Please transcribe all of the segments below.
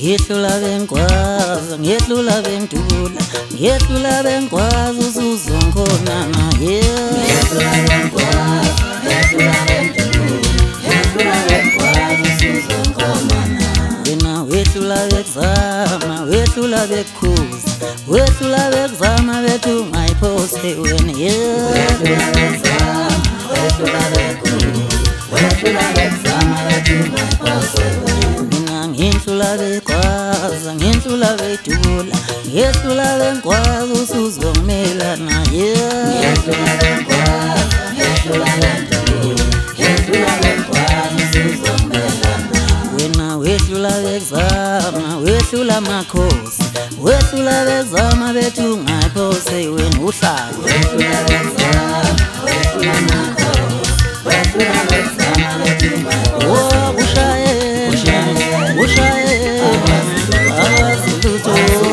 Ngiyehlula bengikwazi, ngiyehlula bengidula, ngiyehlula bengikwazi usuzongkhonana Ngiyehlula bengikwazi, ngiyehlula bengidula, ngiyehlula bengikwazi usuzongkhonana. Wena wehlula bekuzama, wehlula bekukhuza, wehlula bekuzama bethu ungayiphose wena Wehlula bekuzama, wehlula bekukhuza, wehlula bekuzama bethu ungayiphose wena. Mina ngiyehlula bekwazi, ngiyehlula bedula, ngiyehlula bengikwazi usuzongimelana Ngiyehlula bengikwazi, ngiyehlula bengidula, ngiyehlula bengikwazi usuzongkhonana. Wena wehlula bekuzama, wehlula makhosi, wehlula bezama bethu ungayiphose wena uhlala Wehlula bekuzama, wehlula makhosi, wehlula bekuzama bethu ungayiphose. Oh, ushayela, ushayela, abazilutho.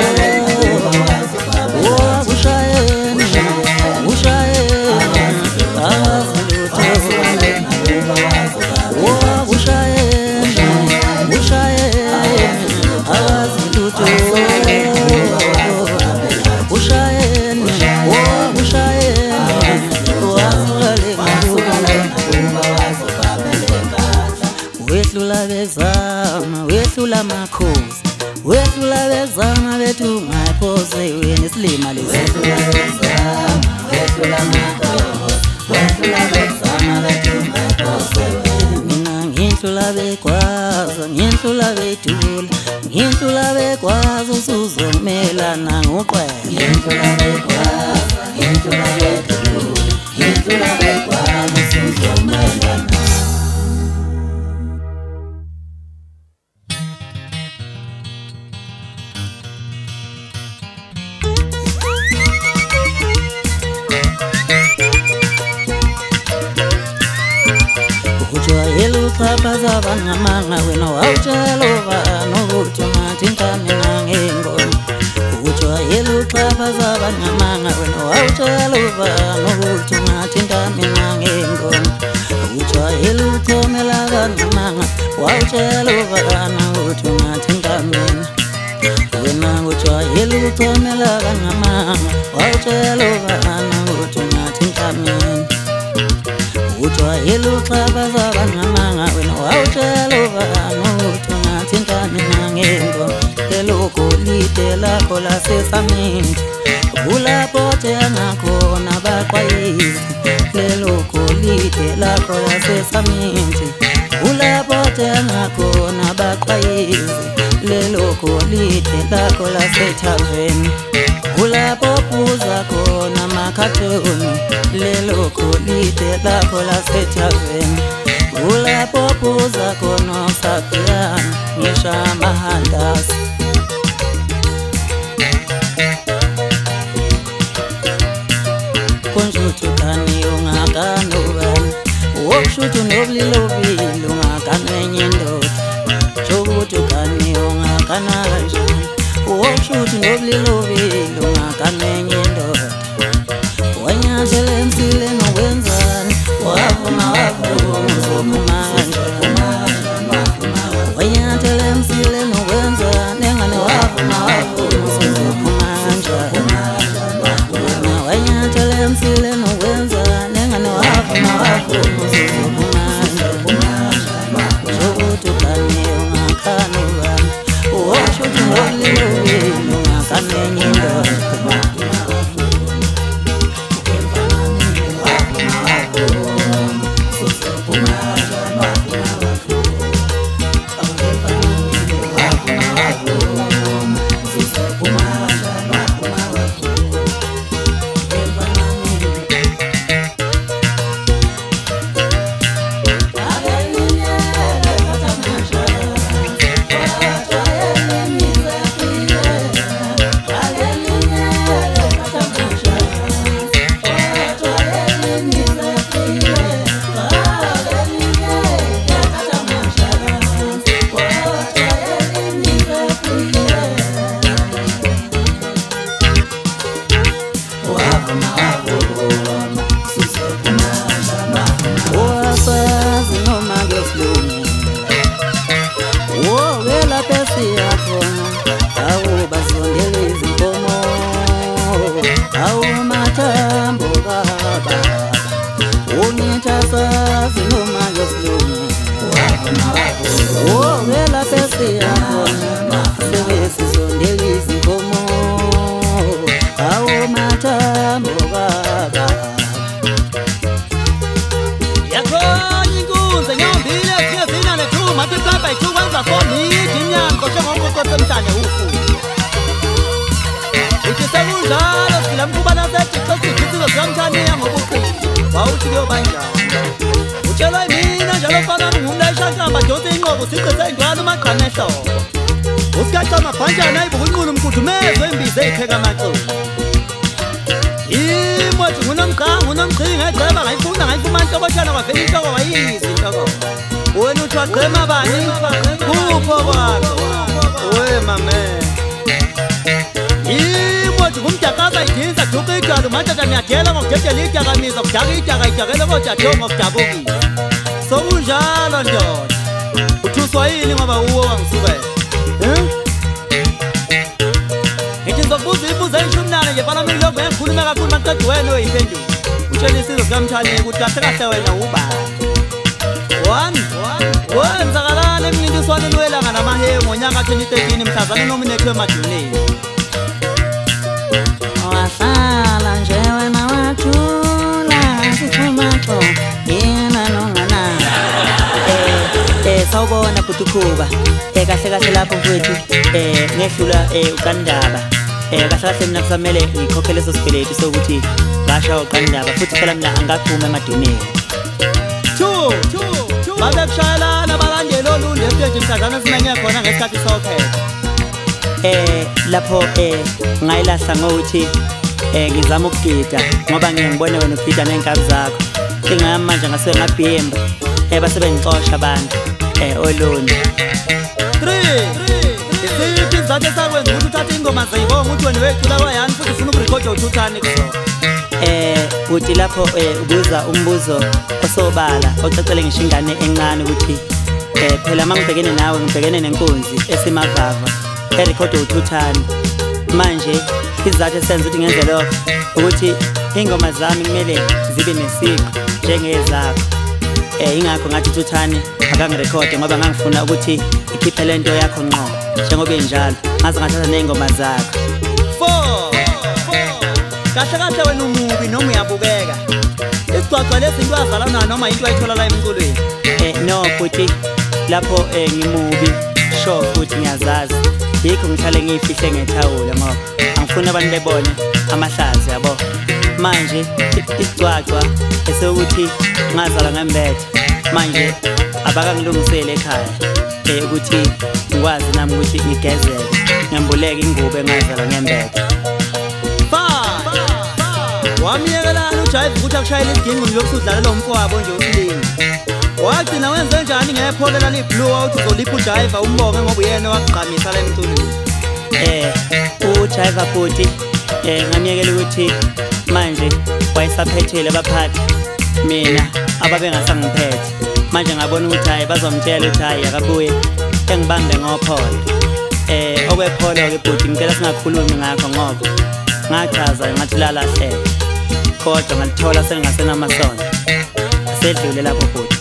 Oh, ushayela, ushayela, abazilutho. Oh, ushayela, ushayela, abazilutho. Ushayela, oh, ushayela, wehlula bezama, wehlula makhosi, wehlula bezama bethu ungayiphose wena isilima lesi. Wehlula bekuzama, wehlula makhosi, wehlula bekuzama bethu ungayiphose wena. Mina ngiyehlula bekwazi, ngiyehlula bedula, ngiyehlula bekwazi usuzongimelana ngoqwele. Ngiyehlula bekwazi, ngiyehlula bedula, ngiyehlula bekwazi usuzongkhonana. Ujwayele uxhaphaza abangamanga wena wawutshela ubani ukuthi ungathinta mina ngengoma. Ujwayele uxhaphaza abangamanga wena wawutshela ubani ukuthi ungathinta mina ngengoma. Ujwayele uthomela abangamanga wawutshela ubani ukuthi ungathinta mina. Wena ujwayele uthomela abangamanga wawutshela ubani ukuthi ungathinta mina. Ujwayele uxhaphaza abangamanga wena wawutshela ubani ukuthi ungathinta mina ngengoma. Lelo golide lakho laseSaminti kulapho thenga khona abaqwayizi. Lelo golide lakho laseSaminti kulapho thenga khona abaqwayizi. Lelo golide lakho laseThaveni kulapho phuza khona amakhathoni. Lelo golide lakho laseThaveni kulapho phuza khona usapiyana ngisho amahandasi. Konjuthu kani ungakanobani, wokushuthu nobulilobile ungakanwenye indoda. Shokuthu kani ungakana kanjani, wokushuthu nobulilobile ungakanwenye indoda. Wanyathela emsileni wenzani, wavuma wavuma uzophuma kanjani. Wanyathela emsileni wenzani, engane wavuma wavuma uzophuma kanjani. Wanyathela emsileni wenzani, engane wavuma wavuma uzophuma kanjani. Shokuthu kani ungakhana ubani, wokushuthu nobulilobile ungakanwenye indoda. banjani utshela mina njalo fana ngumlayisha nkamba donse inqobo siqese indwalo maqhame ehlobo usikaca mabhanjana ayibuka unqulu mkudumezwe imbize eyipheka amaculo imothi ngunomqhinga ngayigceba ngayifuna ngayifumana intokotshana kwavela inhloko wayizi inhloko wena uthi wagqema bani kupho kwakho we mame imothi ngumdyakaza idinsa duka idalo matata niyadela ngokudedela idakamisa kudaka idaka idakele kodadeo ngokudabukile sokunjalo ndoda uthuswa yini ngoba uwo wangisukela ngithi ngizokubuza ibuzo eyishumnane nje fana mina lokho ngikhuluma kakhulu maqeda wena oyimpendulo utshela isizwe sikamthanyeni ukuthi kahle kahle wena ubani wenzakalani emncintiswaneni welanga namahewu ngonyaka 2013 mhlazane nominethwe emaduneni wahlala nje wena wathula sithumaxo yena nonganani sawubona futhi ukhuba kahle kahle lapho mfowethu ngehlula uqandaba kahle kahle mina kusamele ngikhokhele leso sikweletu sokuthi ngasho uqandaba futhi phela mina angaphuma emaduneni babe kushayelana balandela olunde esiteji mhlazana simenye khona ngesikhathi sokhetha lapho ngayilahla ngokuthi ngizama ukugida ngoba ngiyangibona wena ugida ney'nkabi zakho ingami manje ngasuke ngabhimba base bengixosha abantu olunde 3 isiphi isizathu esakwenza ukuthi uthathe ingoma zayibonga ukuthi wena wecula kwayani futhi ufuna ukurekhoda uthuthane kusona uthi lapho ubuza umbuzo osobala ocacele ngisho ingane encane ukuthi phela uma ngibhekene nawe ngibhekene nenkunzi esimavava erekhoda uthuthane manje isizathu esenza ukuthi ngenze lokho ukuthi ingoma zami kumele zibe nesiko njengezakho ingakho ngathi uthuthane akangirekhode ngoba ngangifuna ukuthi ikhiphe lento yakho ngqo njengoba injalo ngaze ngathatha ney'ngoma zakho 4 kahle kahle wena umubi noma uyabukeka isicwacwa lezi into azalana noma into ayithola la emculweni no futhi lapho ngimubi sure futhi ngiyazazi yikho ngihlale ngiyifihle ngethawula ngoba angifuni abantu bebone amahlazi yabo manje isicwacwa esekuthi ngazala ngembethe manje abakangilungisele ekhaya ukuthi ngikwazi nami ukuthi ngigezele ngembuleke ingubo engazala ngembethe wamiyekelana uJayiva ukuthi akushayele isidingo nilokhu udlalela umfowabo nje uSilinga wagcina wenze njani ngepholela liblue out uzolipha uJayiva umbonge ngoba uyena waqhamisa la emculweni uJayiva futhi ngamiyekela ukuthi manje wayesaphethele abaphathi mina ababengasangiphethe manje ngabona ukuthi hayi bazomtshela ukuthi hayi akabuye engibambe ngopholo okwepholo-ke bhuti ngicela singakhulumi ngakho ngoba ngachaza ngathi lalahleka kodwa ngalithola selingasenamasondo asedlule lapho bhuti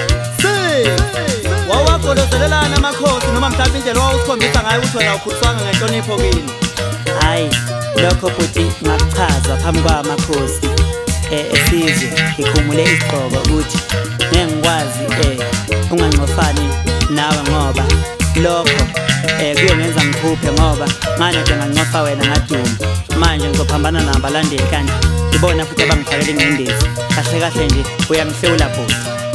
wawagolozelelana amakhosi noma mhlawumbe indlela owawusikhombisa ngayo ukuthi wena awukhuliswanga ngenhlonipho kini hhayi lokho bhuti ngakuchaza phambi kwamakhosi esizwe ngikhumule isigqoko ukuthi ngeke ngikwazi ungangcofani nawe ngoba lokho kuyongenza ngikhuphe ngoba nganoje ngancofa wena ngaduma manje ngizophambana nabalandeli kanti ngibona futhi abangifakele ingcindezi kahle kahle nje uyangihlewula bhuti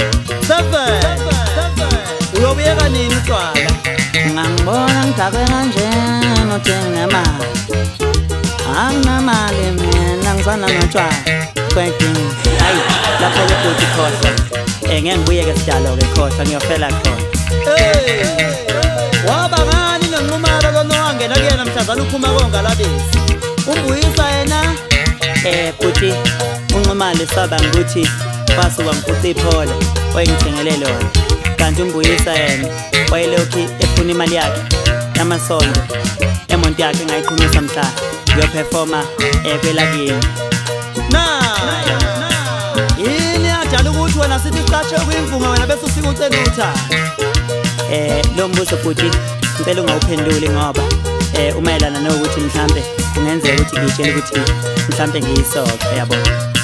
7 uyobuyeka nini utshwala ngangibona ngidakwe kanjena uthi nginemali anginamali mina ngizwana notshwala kwedingi hayi lapho-ke bhuti khohlwa ngeke ngibuyeke sidalo-ke khohlwa ngiyofela khona waba ngani nonqumalo lona owangena kuyena mhlazana uphuma kongalabisi umbuyisa yena bhuti unqumalo saba ngukuthi wasuka ngiphuca iphola wayengithengele lona kanti umbuyisa yena wayelokhu efuna imali yakhe yamasondo emonto yakhe engayiqhumisa mhla ngiyophefoma kwelakini yini yadala ukuthi wena sithi siqashe kuyimvunga wena bese ufika ucela uthanda lo mbuzo bhuti ngicela ungawuphenduli ngoba umayelana nokuthi mhlambe kungenzeka ukuthi ngitshele ukuthi mhlambe ngiyisoke yabo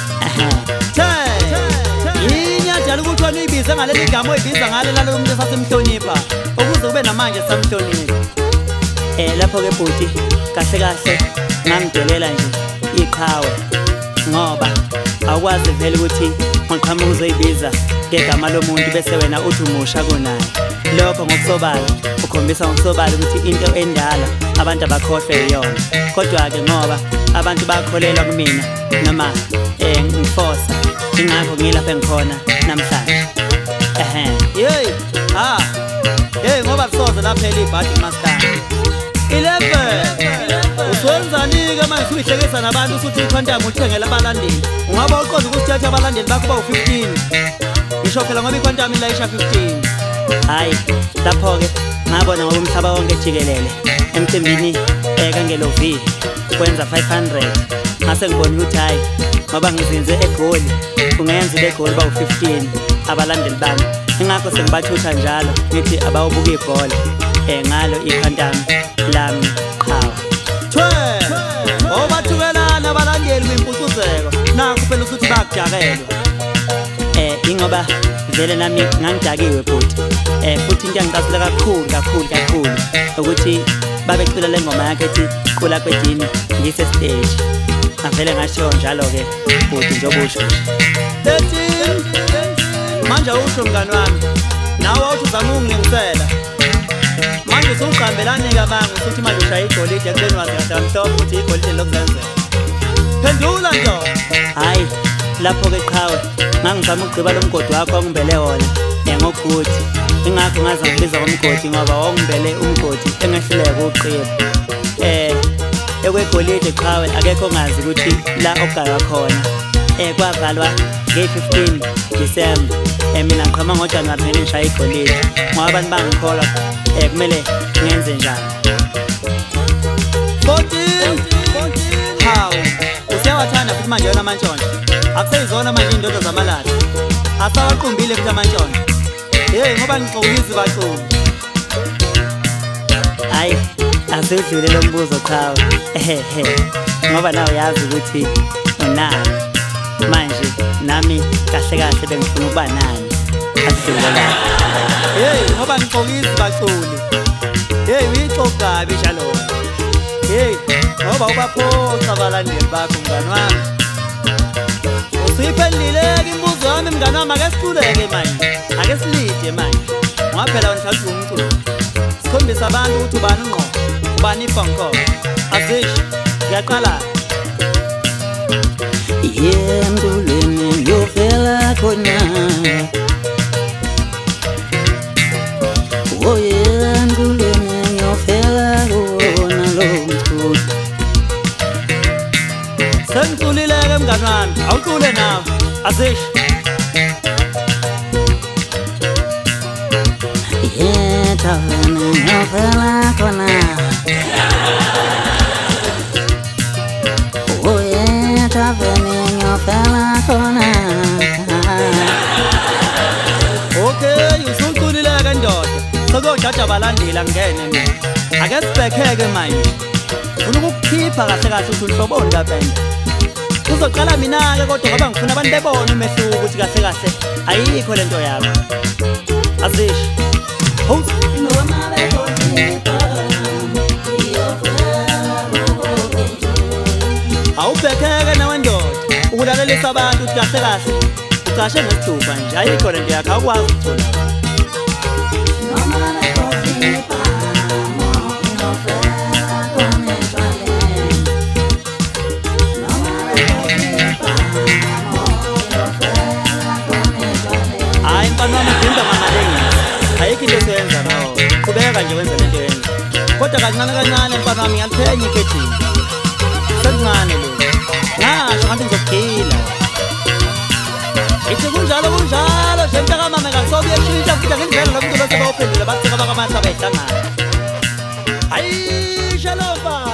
yini yadala ukuthi wena uyibize ngaleli gama oyibiza ngale lalo muntu esasimhlonipha ukuze ube namanje samhlonipha lapho-ke bhuti kahle kahle ngangidelela nje iqhawe ngoba awukwazi vele ukuthi ngiqhamuka uzoyibiza ngegama lomuntu bese wena uthi umusha kunaye. Lokho ngokusobala ukhombisa ngokusobala ukuthi into endala abantu abakhohlwe yiyona. Kodwa-ke ngoba abantu bakholelwa kumina noma ngifosa, ingakho ngilapha engikhona namhlanje. Hey ngoba kusoze laphela ibhadi maskandi 11 uswenzani-ke manje suyihlekisa nabantu usuthi iQuantum uthengela abalandeli. Ungaba uqonda ukuthi abalandeli bakho bawu-15 ngisho phela ngoba iQuantum ilayisha 15. Hayi lapho-ke ngabona ngoba umhlaba wonke jikelele emcimbini kangelovi kwenza 500 ngase ngibona ukuthi hayi ngoba ngizinze eGoli kungenza beGoli bawu-15 abalandeli bami. Ingakho sengibathutha njalo ngithi abawubuka ibhola ngalo iQuantum lami qhawe. Obathukelana abalandeli kwimpucuzeko nakho phela usuthi bakujakelwa. Ingoba vele nami ngangidakiwe futhi futhi into engicasula kakhulu ukuthi babecula le ngoma yakhe ethi qula kwedini ngise stage. Ngavele ngasho njalo-ke futhi njengoba usho 13 manje usho mngani wami nawe awuthi uzama ungilingisela manje usuqambelani-ke abanga usuthi manje ushaya igolide ekubeni wazi kahle kamhlophe ukuthi igolide lokuzenzela. Phendula nto. Hayi lapho-ke qhawe ngangizama ukugqiba lo mgodi wakho wangibele wona ngokuthi ingakho ngaze ngibiza ngomgodi ngoba wangibele umgodi engehluleka ukuqiba. Ekwegolide qhawe akekho ongazi ukuthi la okugaywa khona. Kwavalwa nge-15 December mina ngiqhama ngoJanuwari kumele ngishaya igolide ngoba abantu bangikholwa kumele ngenze njani. 14 hawu useyawathanda futhi manje yona amantshontsho akuseyizona manje iy'ndodo zamalala asawaqumbile futhi amantshontsho. Ngoba ngixokisa baculi. Hayi asudlule lo mbuzo qhawe ngoba nawe uyazi ukuthi unani manje nami kahle bengifuna ukuba nani asidlula. Ngoba ngixokisa baculi. Uyixokabi njalo. Ngoba ubaphoxa abalandeli bakho mngani wami. Usuyiphendlile-ke imibuzo wami mngani wami, ake siculeke manje, ake silide manje ngoba phela wena uthatha umculo sikhombisa abantu ukuthi ubani ungqo ubani ifonko azisho. Ngiyaqala emculweni ngiyofela khona emculweni ngiyofela khona lo mculo. sengiculile-ke mngani wami awucule nawe azisho. Taveni ngiyofela khona taveni ngiyofela khona. Okay usuculile-ke ndoda sekuyojaja abalandeli angene mina. Ake sibhekeke manje ufuna ukukukhipha kahle ukuthi uhloboni kapenda. Uzoqala mina-ke kodwa ngoba ngifuna abantu bebone umehluko ukuthi kahle ayikho lento yakho azisho. Awubhekeke nawe ndoda ukulalelisa abantu ukuthi kahle ucashe ngesithupha nje ayikho lento yakho awukwazi ukuthola. Hayi mfana wami ugimba ngamalengisi ayikho into esiyenza nawo qhubeka nje wenze lento yenza kodwa kancane mfana wami ngiyaliphenya ikhethini sekuncane lo ngasho ngathi ngizokugila ithi kunjalo nje mntakamama ngasobe uyashintsha futhi angenzela lo mntu lo sebawuphendula bakutheka bakamahla bayihlangana. Hayi shalom.